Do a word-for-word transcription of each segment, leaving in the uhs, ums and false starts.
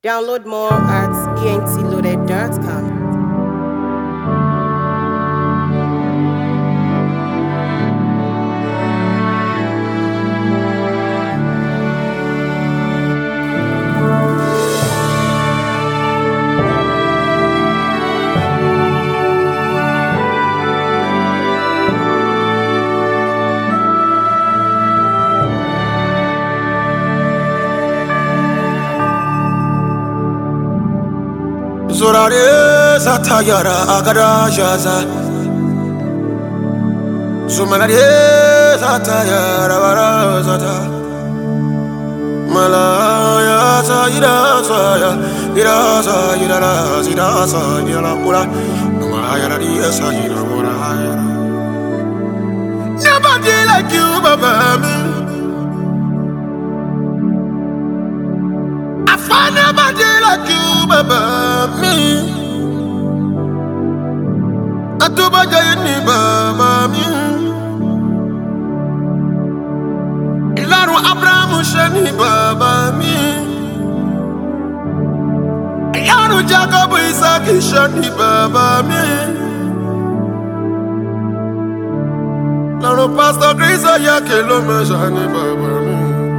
Download more at e n t loaded dot com. Zorare satayara agara jaza Zumanare satayara barazata Malaya sa ira sa ya ira sa ira la ira sa ira la ura Malaya la ira sa ira ura Nobody like you, Baba. I find nobody like you, Baba. Me, I do my journey, Baba. Me, Ilaro Abraham Shani, Baba. Me, Ilaro Jacob Isaac Shani, Baba. Me, Ilaro Pastor Chris Ayakelo Shani, Baba. Me,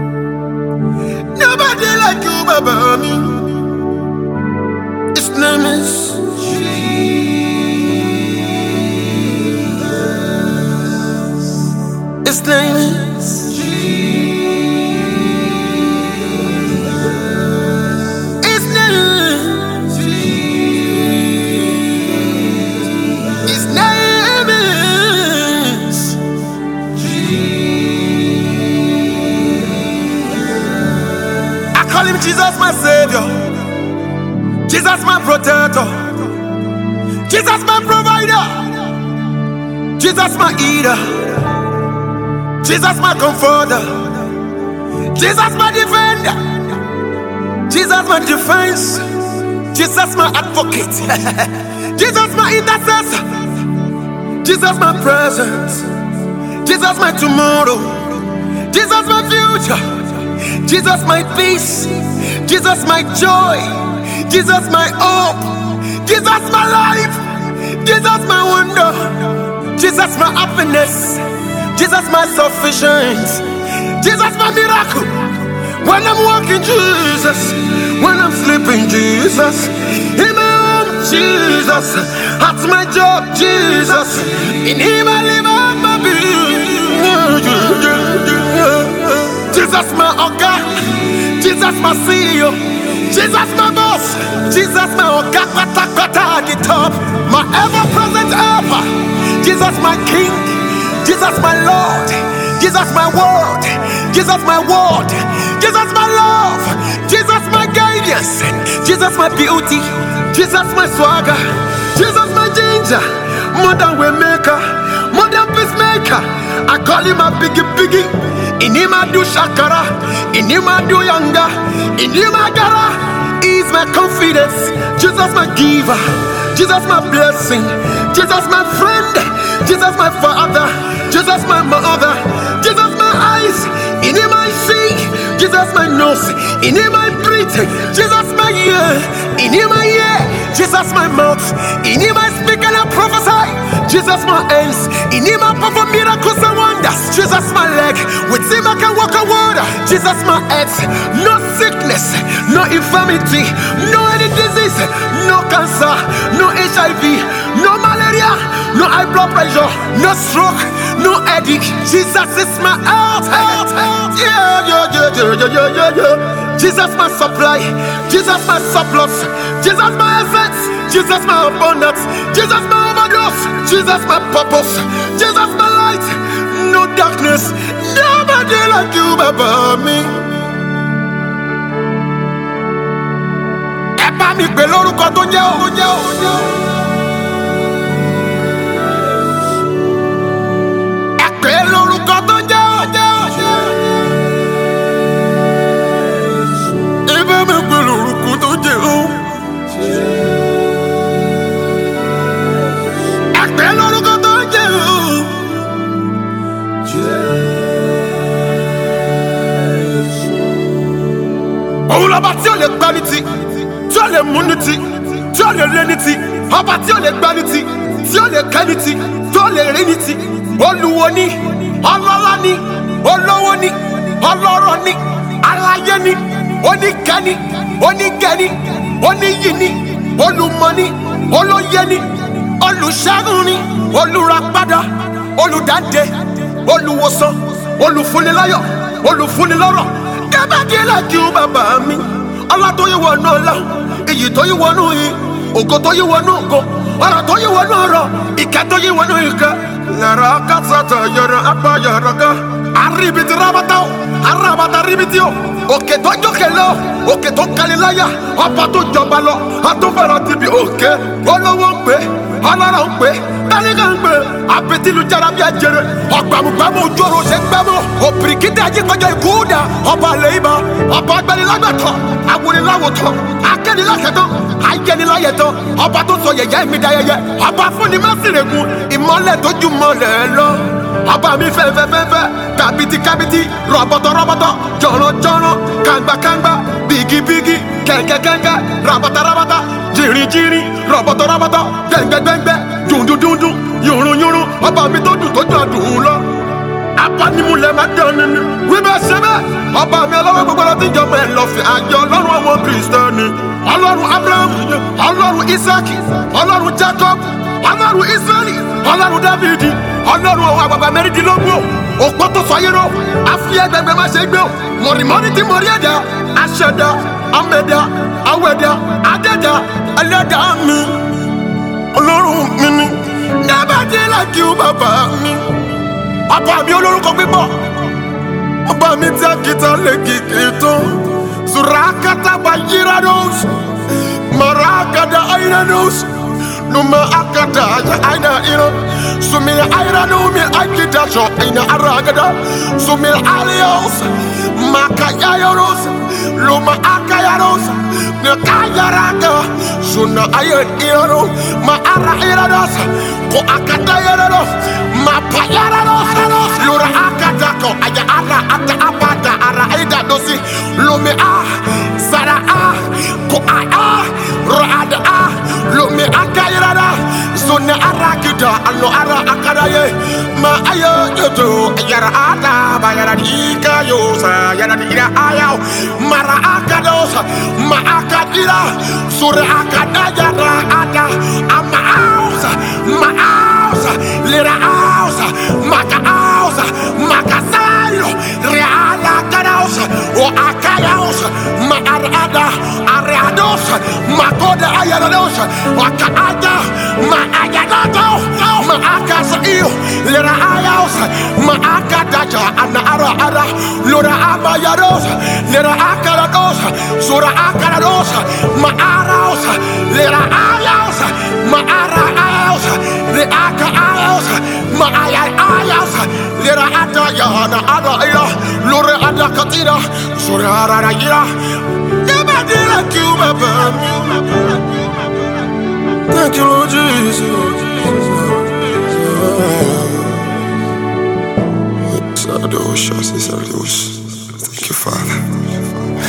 nobody like you, Baba. Me. His name is Jesus. His name is Jesus. His name is Jesus. His name is Jesus. I call him Jesus, my Savior. Jesus my protector, Jesus my provider, Jesus my eater, Jesus my comforter, Jesus my defender, Jesus my defense, Jesus my advocate, Jesus my intercessor, Jesus my present, Jesus my tomorrow, Jesus my future, Jesus my peace, Jesus my joy, Jesus my hope, Jesus my life, Jesus my wonder, Jesus my happiness, Jesus my sufficiency, Jesus my miracle. When I'm walking, Jesus, when I'm sleeping, Jesus, in my home, Jesus, at my job, Jesus, in Him I live out my being. Jesus my Oga, Jesus my C E O, Jesus my boss, Jesus my Oga Kata Kata at the top, my ever-present helper, Jesus my King, Jesus my Lord, Jesus my world, Jesus my word, Jesus my love, Jesus my guidance, Jesus my beauty, Jesus my swagger, Jesus my ginger, modern way maker, modern peacemaker. I call him a biggie biggie. In him I do shakara, in him I do yanga, in him I gara. He's my confidence, Jesus my giver, Jesus my blessing, Jesus my friend, Jesus my father, Jesus my mother, Jesus my eyes, in him I see, Jesus my nose, in him I breathe, Jesus my ear, in him I hear, Jesus my mouth, in him I speak and I prophesy, Jesus my hands, in him I perform miracles and wonders, Jesus my leg, with him I can walk on water, Jesus my head, no sickness, no infirmity, no any disease, no cancer, no H I V, no malaria, no high blood pressure, no stroke, no headache. Jesus is my health, health, health. Yeah, yeah, yeah, yeah, yeah, yeah, yeah. Jesus my supply, Jesus my surplus, Jesus my assets, Jesus my abundance, Jesus my overdose, Jesus my purpose, Jesus my light, no darkness, nobody like you, Baba. Me. Eba mi pe lórúkọ tó jẹ́ o, tó jẹ́ o, tó jẹ́ o. Ẹ pè lórúkọ tó jẹ́ o, jẹ́ o, jẹ́ o. Eba mi pe lórúkọ tó jẹ́ o. Ẹ pè lórúkọ tó jẹ́ o. Òun lọ́ba tí ó lè lè gbá ní ti, tí ó lè mú ní ti, tí ó lè ré ní ti, ọba tí ó lè gbá ní ti, tí ó lè kẹ́ ní ti, tí ó lè rí ní ti. Olúwo ni, ọlọ́lá ni, olówó ni, ọlọ́rọ̀ ni, aláyé ni, oníkẹ́ni, onígẹ̀ni, oníyìní, olùmọ̀ni, olóyẹni, olùṣẹ́gun ni, olùràpadà, olùdáǹdè, olùwòsàn, olùfúnniláyọ̀, olùfúnnilọ́rọ̀. Kẹ́bàdí lájú bàbá mi, ọlá tó yí wọnú ọlá, iyì tó yí wọnú iyì, ògo tó yí wọnú ògo, ọ̀rọ̀ tó yí wọnú ọ̀rọ̀, ìkẹ́ tó yí wọnú ìkẹ́. Yàrá kásátà yàrá apá yàrá ká, àríbitì rábátá o, arábátá ríbitì o, òkè tó jókè lọ, òkè tó kalẹ̀ láyà, ọba tó jọba lọ, àtúfẹ̀rọ̀ ti bí òkè, olówó ń pè, ọlọ́rọ̀ ń pè, tẹ́lifà ń pè, àbẹ̀tìlújára bí ajẹrẹ, ọgbàmùgbàmù ojú ọ̀rọ̀ ṣe gbẹ́mọ̀, òbìrìkìtì ajíkọjọ ìkúdà, ọba àlẹ́ ibà, ọba agbẹnilágbàtọ̀, awoniláwòtọ̀, akẹ́nilákẹ́tọ̀, ayẹniláyẹtọ̀, ọba tó sọ yẹ̀yẹ́ mi dayẹyẹ, ọba fúnni mẹ́sìrègùn, ìmọ́lẹ̀ tó ju mọ́lẹ̀ lọ. Ọba mi fẹ́fẹ́fẹ́fẹ́, kàbìtì kàbìtì, rọ̀bọ̀tọ̀ rọ̀bọ̀tọ̀, jọ̀rọ̀jọ̀rọ̀, kàngbàkàngbà, bìgìbìgì, kẹ̀kẹ́kẹ́kẹ́, rabatarabata, jìrìjìrì, rọ̀bọ̀tọ̀ rọ̀bọ̀tọ̀, gbẹ̀ngbẹ̀gbẹ̀ngbẹ̀, dùndùndùndù, yùrùnyùrùn, ọba mi tó dùn tó jọ dùn lọ. Abanimulẹ̀ máa dán nínú. Wíbẹ̀ ṣe bẹ́ẹ̀, ọba mi ọlọ́wọ́ gbogbo ọlọ́tí ìjọba ẹ̀ lọ́fẹ̀ẹ́ àjọ ọlọ́run àwọn kìrìsìtẹ́nì. Ọlọ́run Abraham, ọlọ́run Isaki, ọlọ́run Jacob, ọlọ́run Israẹli, ọlọ́run Dávidi, ọlọ́run àwọn àgbàgbà mẹ́rìndínlógún. Òpó tó sọ yẹ́rọ, àfi ẹgbẹgbẹ máa ṣe gbé o. Mọ̀rìmọ́ni ti mọ̀rí ẹ̀dá, aṣẹ̀dá, amẹ̀dá, awẹ̀dá, adẹ́dá, ẹlẹ́dàá mi. Ọlọ́run mi ni, Nẹ́bàdí láti ó bàbá mi. Ọba mi olórúkọ pípọ̀, ọba mi tí a kìtà lè kìkì tó. Surakata bayirados, marakada airados, numa akada ya aina iro. Sumil airanu mi akida jo aina aragada. Sumil alios, makayaros, luma akayaros, nekayaraga. Suna ayat iro, ma ara irados, ko akada irados, ma payarados. Lura akada ko aya ara ata abada ara aida dosi. Lumi ah, sara ah, ko ah, roada ah, lumi akayirada, sunna arakida, allo ara akadaye, ma ayo yoto, yara ada, bayara dika yosa, yara dira ayaw, mara akadosa, ma akadira, sura akada yara ada, ama ausa, ma ausa, lira ausa, maka ausa, maka sayo, reala kadausa, o akayaosa, ma arada, areadosa, ma koda ayaradosa, wakaada, ma ayanato, ma akasa iyo, lira ayaosa, ma akadaja, ana ara ara, lura abayadosa, lira akaradosa, sura akaradosa, ma araosa, lira ayaosa, ma ara ayaosa, li aka ayaosa, ma ayay ayaosa, lira ata yana ara ira, lura ada katira, sura ara ira. Thank you, thank you, Lord Jesus. Thank you, Father.